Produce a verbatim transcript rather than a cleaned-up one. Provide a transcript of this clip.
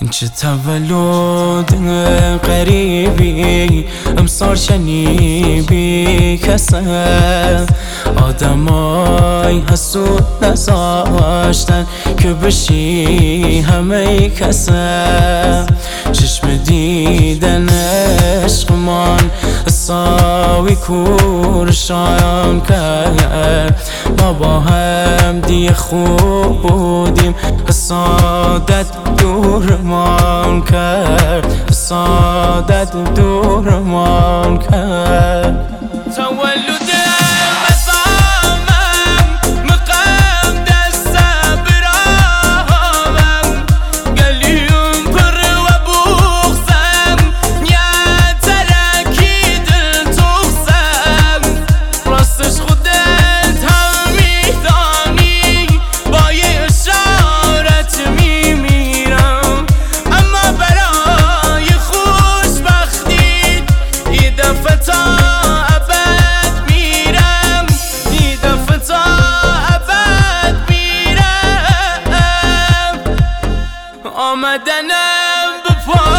چه تولد قریبی امسال شنیبی کسه آدمای حسود نذاشتن که بشی همه کسه چشم دیدن عشقمان ساوی کورشان کرد ما با هم دیگه خوب بودیم سادت دورمان کرد سادت دورمان کرد تولد آمدنم به پا